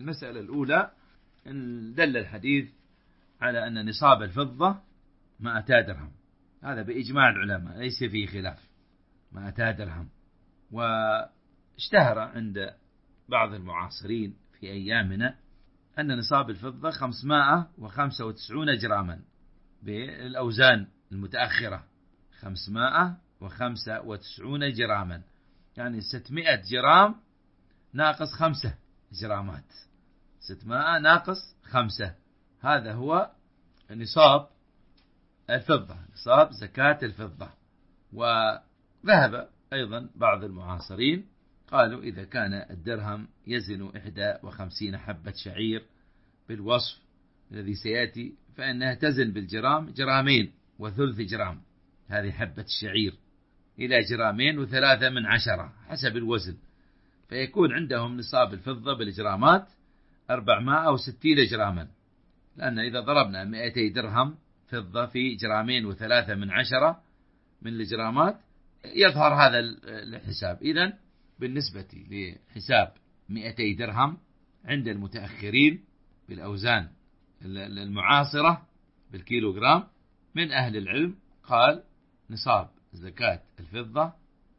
المسألة الأولى إن دل الحديث على أن نصاب الفضة 200 درهم، هذا بإجماع العلماء ليس فيه خلاف، 200 درهم. واشتهر عند بعض المعاصرين في أيامنا أن نصاب الفضة 595 جراما بالأوزان المتأخرة، 595 جراما، يعني 600 جرام ناقص 5 جرامات، 600 ناقص 5، هذا هو نصاب الفضة، نصاب زكاة الفضة. وذهب أيضا بعض المعاصرين قالوا إذا كان الدرهم يزن 51 حبة شعير بالوصف الذي سيأتي فإنها تزن بالجرام 2.3 جرام، هذه حبة الشعير، إلى 2.3 حسب الوزن، فيكون عندهم نصاب الفضة بالجرامات 460 جراما، لأن إذا ضربنا 200 درهم فضة في 2.3 من الجرامات يظهر هذا الحساب. إذن بالنسبة لحساب 200 درهم عند المتأخرين بالأوزان المعاصرة بالكيلوغرام من أهل العلم قال نصاب زكاة الفضة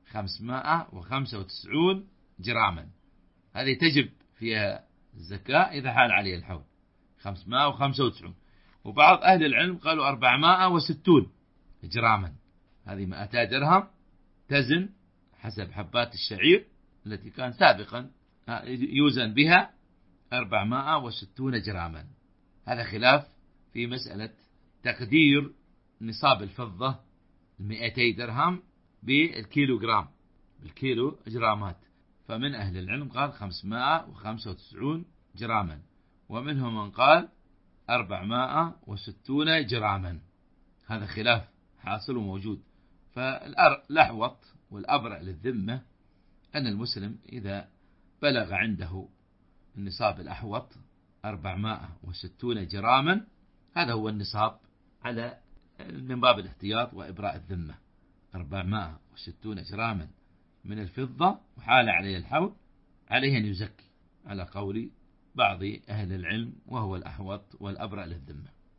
595 جراما، هذه تجب فيها الزكاة إذا حال عليه الحول 595. وبعض أهل العلم قالوا 460 جراما، هذه 200 درهم تزن حسب حبات الشعير التي كان سابقا يوزن بها 460 جراما. هذا خلاف في مسألة تقدير نصاب الفضة 200 درهم بالكيلوغرام، بالكيلو جرامات، فمن أهل العلم قال 595 جراما، ومنهم من قال 460 جراما. هذا خلاف حاصل وموجود، فالأحوط والأبرع للذمة أن المسلم إذا بلغ عنده النصاب الأحوط 460 جراما، هذا هو النصاب على من باب الاحتياط وإبراء الذمة، 460 جراما من الفضة وحال عليه الحول، عليه أن يزكي على قول بعض أهل العلم، وهو الأحوط والأبرع للذمة.